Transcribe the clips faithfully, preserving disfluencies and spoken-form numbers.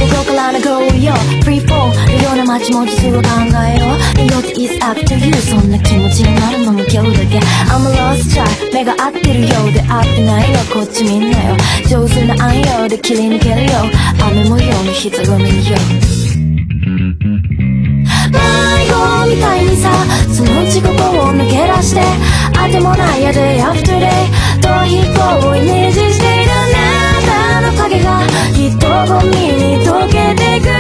ここからの Go よ Free fall のような街も実は考えようによって It's up to you そんな気持ちになるのも今日だけ I'm a lost child 目が合ってるようで合ってないよこっちみんなよ上手な暗用で切り抜けるよ雨模様の人混みよ迷子みたいにさそのうちここを抜け出してあてもないやで After day 逃避行をイメージしているあなたの影が人混みに溶けてく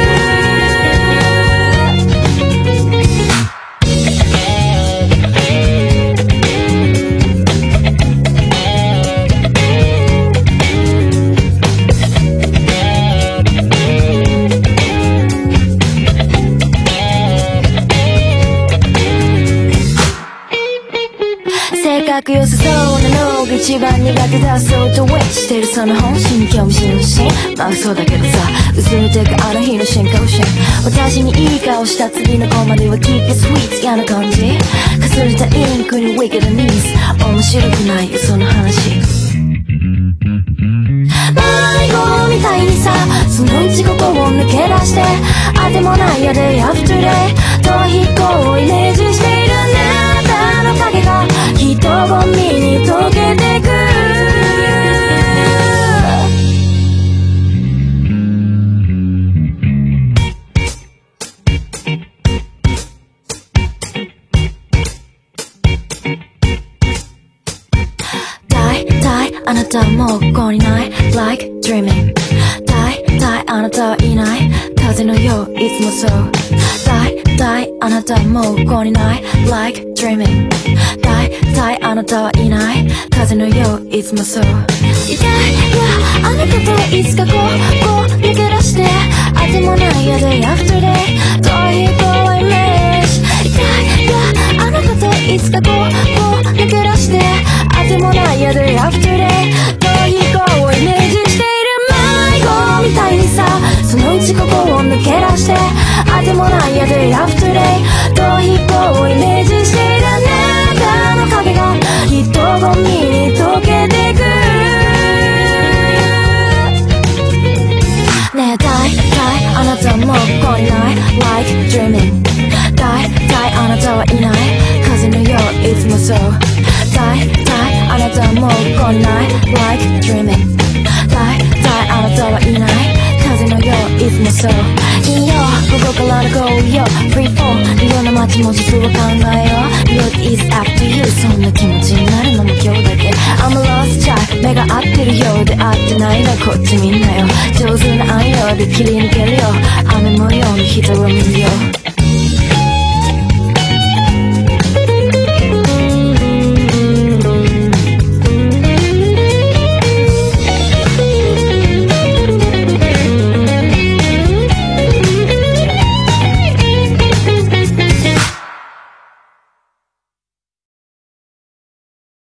性格良さそうなのが一番苦手だそうとウェイしてるその本心に興味津々まあ嘘だけどさ薄れてくあの日の進行心私にいい顔した次のコマでは Keep it sweet 嫌な感じかすれたインクに Wicked Knees 面白くないよその話迷子みたいにさそのうちここを抜け出してあてもないやで After day 逃避行をイメージしているあなたの影が人混みに溶けてく大体あなたはもうここにない Like dreaming 大体あなたはいない風のよういつもそう大体あなたはもうここにない Like dreaming 大体あなたはいない風のよういつもそう Yeah, yeah あなたとはいつかこうこう抜け出してあてもないやで After day 逃避行をイメージ Yeah, yeah あなたといつかこうこう抜け出してあてもないやで After day